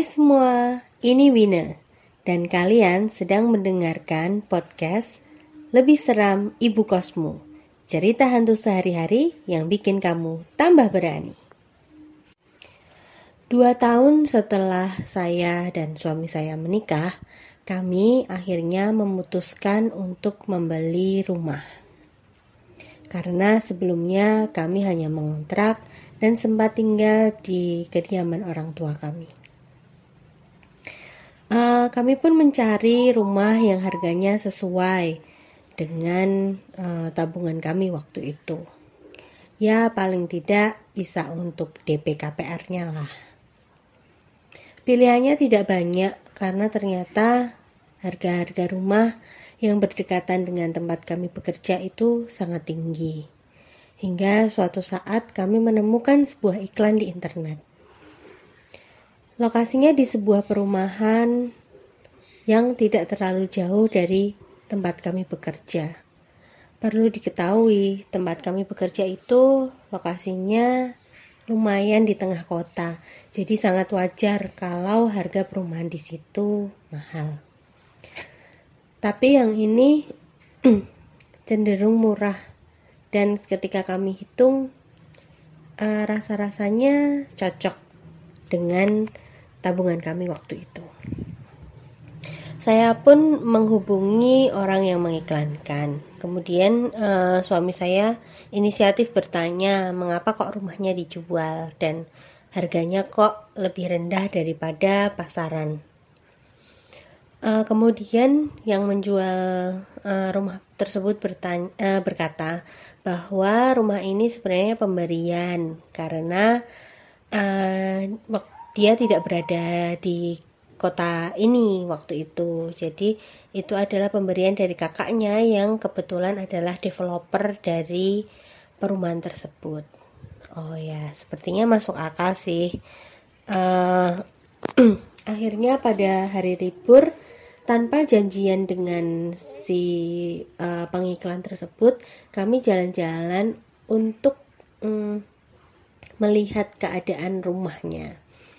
semua, ini Wina dan kalian sedang mendengarkan podcast Lebih Seram Ibu Kosmu, cerita hantu sehari-hari yang bikin kamu tambah berani. 2 tahun setelah saya dan suami saya menikah, kami akhirnya memutuskan untuk membeli rumah. Karena sebelumnya kami hanya mengontrak dan sempat tinggal di kediaman orang tua kami. Kami pun mencari rumah yang harganya sesuai dengan tabungan kami waktu itu. Ya paling tidak bisa untuk DP KPR-nya lah. Pilihannya tidak banyak karena ternyata harga-harga rumah yang berdekatan dengan tempat kami bekerja itu sangat tinggi. Hingga suatu saat kami menemukan sebuah iklan di internet. Lokasinya di sebuah perumahan yang tidak terlalu jauh dari tempat kami bekerja. Perlu diketahui, tempat kami bekerja itu lokasinya lumayan di tengah kota. Jadi sangat wajar kalau harga perumahan di situ mahal. Tapi yang ini cenderung murah dan ketika kami hitung rasa-rasanya cocok dengan tabungan kami waktu itu. Saya pun menghubungi orang yang mengiklankan. Kemudian suami saya inisiatif bertanya mengapa kok rumahnya dijual dan harganya kok lebih rendah daripada pasaran. Kemudian yang menjual rumah tersebut berkata bahwa rumah ini sebenarnya pemberian karena dia tidak berada di kota ini waktu itu. Jadi itu adalah pemberian dari kakaknya yang kebetulan adalah developer dari perumahan tersebut. Oh ya, sepertinya masuk akal sih. Akhirnya pada hari libur tanpa janjian dengan si pengiklan tersebut, kami jalan-jalan untuk melihat keadaan rumahnya.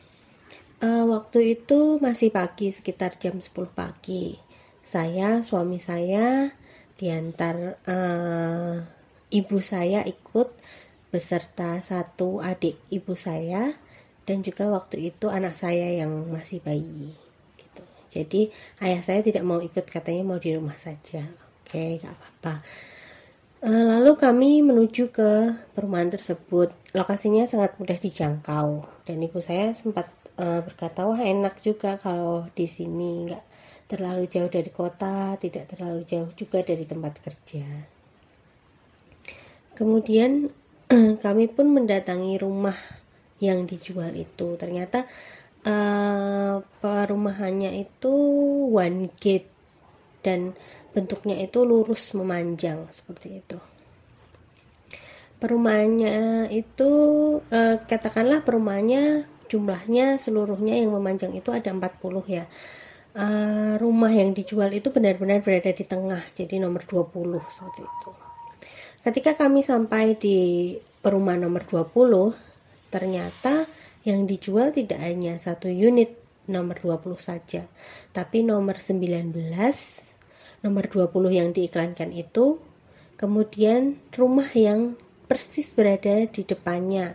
Waktu itu masih pagi, sekitar jam 10 pagi. Saya, suami saya, diantar ibu saya ikut beserta satu adik ibu saya dan juga waktu itu anak saya yang masih bayi. Gitu. Jadi ayah saya tidak mau ikut, katanya mau di rumah saja. Oke, gak apa-apa. Lalu kami menuju ke perumahan tersebut. Lokasinya sangat mudah dijangkau dan ibu saya sempat berkata, wah enak juga kalau di sini, nggak terlalu jauh dari kota, tidak terlalu jauh juga dari tempat kerja. Kemudian kami pun mendatangi rumah yang dijual itu. Ternyata perumahannya itu one gate dan bentuknya itu lurus memanjang seperti itu. Perumahannya itu katakanlah perumahannya jumlahnya seluruhnya yang memanjang itu ada 40 ya. Rumah yang dijual itu benar-benar berada di tengah, jadi nomor 20 seperti itu. Ketika kami sampai di perumahan nomor 20, ternyata yang dijual tidak hanya satu unit nomor 20 saja, tapi nomor 19, nomor 20 yang diiklankan itu, kemudian rumah yang persis berada di depannya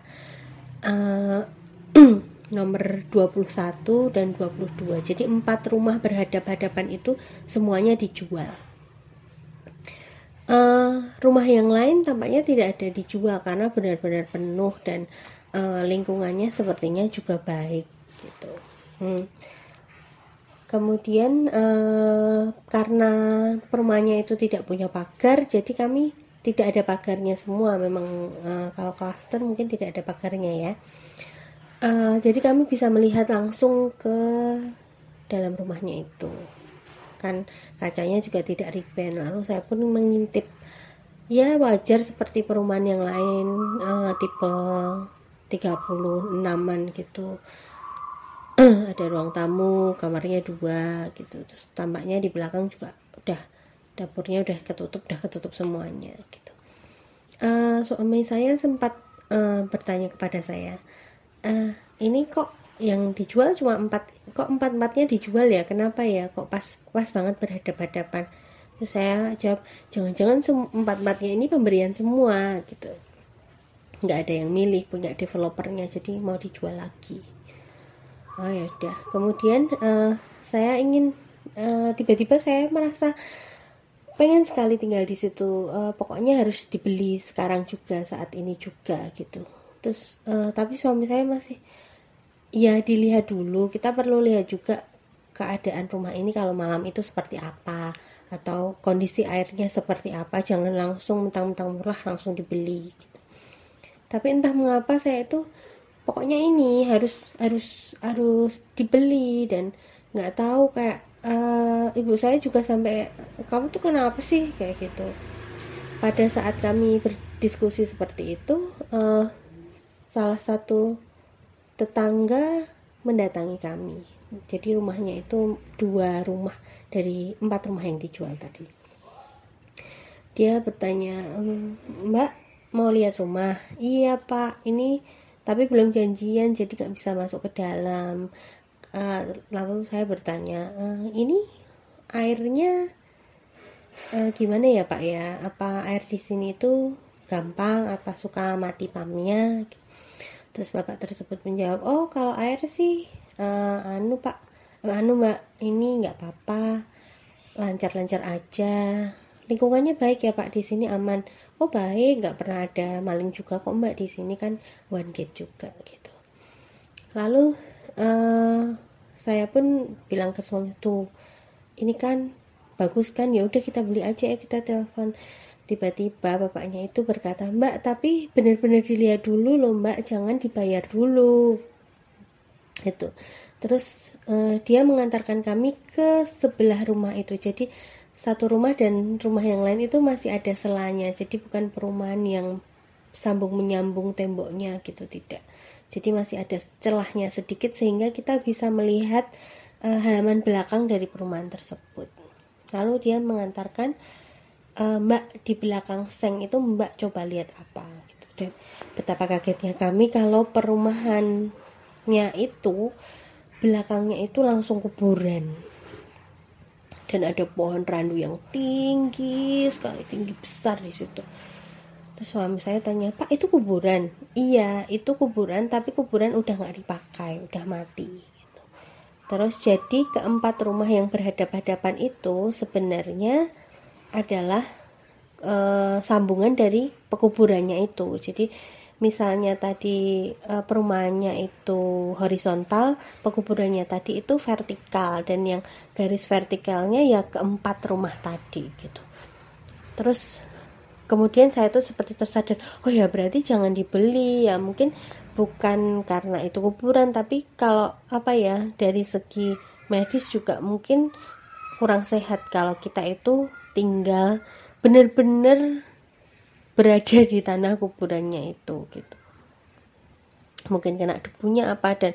nomor 21 dan 22. Jadi 4 rumah berhadap-hadapan itu semuanya dijual. Rumah yang lain tampaknya tidak ada dijual karena benar-benar penuh dan lingkungannya sepertinya juga baik gitu. Kemudian karena perumahannya itu tidak punya pagar, jadi kami tidak ada pagarnya semua. Memang kalau klaster mungkin tidak ada pagarnya ya. Jadi kami bisa melihat langsung ke dalam rumahnya itu. Kan kacanya juga tidak riben. Lalu saya pun mengintip. Ya wajar seperti perumahan yang lain, tipe 36an gitu. Ada ruang tamu, kamarnya 2 gitu. Terus tampaknya di belakang juga udah dapurnya udah ketutup semuanya gitu. Suami saya sempat bertanya kepada saya, ini kok yang dijual cuma 4, kok 4-4-nya dijual ya, kenapa ya, kok pas banget berhadap-hadapan. Terus saya jawab, jangan-jangan 4-4-nya ini pemberian semua gitu, nggak ada yang milih, punya developernya, jadi mau dijual lagi. Oh ya udah, kemudian saya ingin tiba-tiba saya merasa pengen sekali tinggal di situ, pokoknya harus dibeli sekarang juga, saat ini juga gitu. Terus tapi suami saya masih, ya dilihat dulu, kita perlu lihat juga keadaan rumah ini kalau malam itu seperti apa, atau kondisi airnya seperti apa, jangan langsung mentang-mentang murah langsung dibeli gitu. Tapi entah mengapa saya itu pokoknya ini harus dibeli, dan nggak tahu kayak ibu saya juga sampai, kamu tuh kenapa sih kayak gitu. Pada saat kami berdiskusi seperti itu, salah satu tetangga mendatangi kami. Jadi rumahnya itu 2 rumah dari 4 rumah yang dijual tadi. Dia bertanya, Mbak mau lihat rumah? Iya Pak, ini tapi belum janjian jadi gak bisa masuk ke dalam. Lalu saya bertanya, ini airnya gimana ya Pak ya? Apa air di sini itu gampang? Apa suka mati pamnya? Terus bapak tersebut menjawab, oh kalau air sih Pak, Mbak, ini nggak apa-apa, lancar-lancar aja. Lingkungannya baik ya Pak, di sini aman. Oh baik, nggak pernah ada maling juga kok Mbak, di sini kan one gate juga gitu. Lalu saya pun bilang ke suami tuh, ini kan bagus kan, ya udah kita beli aja ya, kita telepon. Tiba-tiba bapaknya itu berkata, Mbak tapi benar-benar dilihat dulu loh Mbak, jangan dibayar dulu itu. Terus dia mengantarkan kami ke sebelah rumah itu, jadi satu rumah dan rumah yang lain itu masih ada selanya, jadi bukan perumahan yang sambung menyambung temboknya gitu, tidak. Jadi masih ada celahnya sedikit sehingga kita bisa melihat halaman belakang dari perumahan tersebut. Lalu dia mengantarkan, Mbak di belakang seng itu Mbak coba lihat apa gitu. Dan betapa kagetnya kami kalau perumahannya itu belakangnya itu langsung kuburan, dan ada pohon randu yang tinggi sekali, tinggi besar di situ. Terus suami saya tanya, Pak itu kuburan? Iya itu kuburan, tapi kuburan udah gak dipakai, udah mati gitu. Terus jadi keempat rumah yang berhadap-hadapan itu sebenarnya adalah sambungan dari pekuburannya itu. Jadi misalnya tadi perumahannya itu horizontal, pekuburannya tadi itu vertikal, dan yang garis vertikalnya ya keempat rumah tadi gitu. Terus kemudian saya tuh seperti tersadar, oh ya berarti jangan dibeli ya, mungkin bukan karena itu kuburan, tapi kalau apa ya, dari segi medis juga mungkin kurang sehat kalau kita itu tinggal benar-benar berada di tanah kuburannya itu gitu. Mungkin kena debunya apa, dan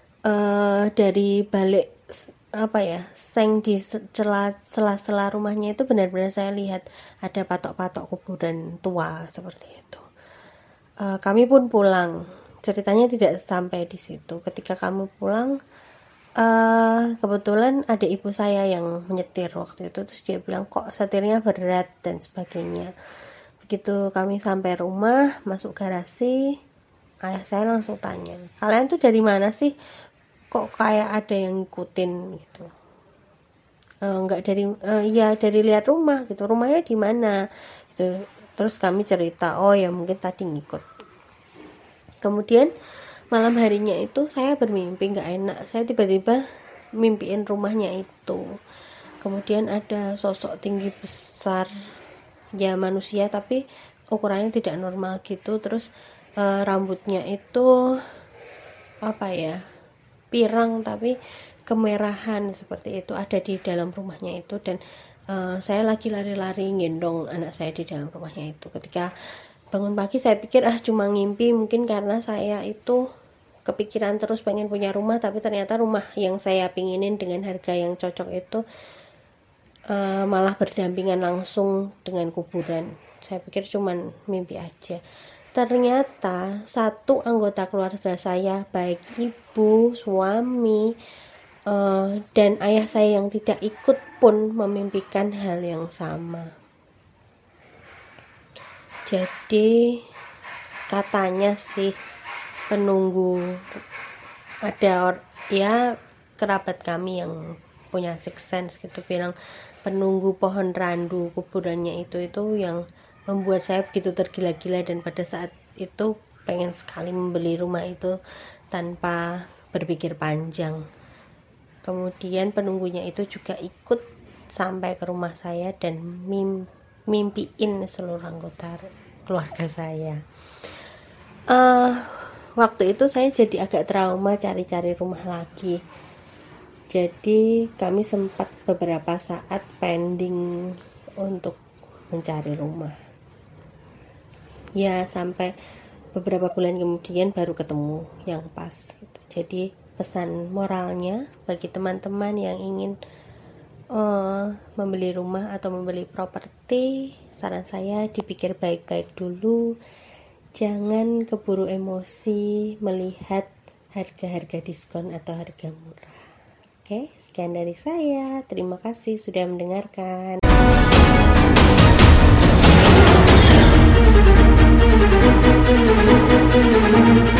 dari balik apa ya, seng di sela-sela rumahnya itu benar-benar saya lihat ada patok-patok kuburan tua seperti itu. Kami pun pulang, ceritanya tidak sampai di situ. Ketika kami pulang, kebetulan ada ibu saya yang menyetir waktu itu, terus dia bilang kok setirnya berat dan sebagainya. Begitu kami sampai rumah, masuk garasi, ayah saya langsung tanya, kalian tuh dari mana sih, kok kayak ada yang ngikutin gitu. Enggak dari ya dari lihat rumah gitu, rumahnya di mana gitu. Terus kami cerita, oh ya mungkin tadi ngikut. Kemudian malam harinya itu saya bermimpi nggak enak, saya tiba-tiba mimpiin rumahnya itu. Kemudian ada sosok tinggi besar, ya manusia tapi ukurannya tidak normal gitu. Terus rambutnya itu apa ya, pirang tapi kemerahan seperti itu, ada di dalam rumahnya itu. Dan saya lagi lari-lari gendong anak saya di dalam rumahnya itu. Ketika bangun pagi saya pikir cuma ngimpi, mungkin karena saya itu kepikiran terus pengen punya rumah, tapi ternyata rumah yang saya pinginin dengan harga yang cocok itu malah berdampingan langsung dengan kuburan. Saya pikir cuman mimpi aja. ternyata satu anggota keluarga saya, baik ibu, suami, dan ayah saya yang tidak ikut pun memimpikan hal yang sama. Jadi katanya sih penunggu, ada kerabat kami yang punya sixth sense gitu bilang penunggu pohon randu kuburannya itu yang membuat saya begitu tergila-gila, dan pada saat itu pengen sekali membeli rumah itu tanpa berpikir panjang. Kemudian penunggunya itu juga ikut sampai ke rumah saya dan mimpiin seluruh anggota keluarga saya. Waktu itu saya jadi agak trauma cari-cari rumah lagi. Jadi kami sempat beberapa saat pending untuk mencari rumah. Ya sampai beberapa bulan kemudian baru ketemu yang pas gitu. Jadi pesan moralnya bagi teman-teman yang ingin membeli rumah atau membeli properti, saran saya dipikir baik-baik dulu. Jangan keburu emosi melihat harga-harga diskon atau harga murah. Oke, sekian dari saya. Terima kasih sudah mendengarkan. Thank you.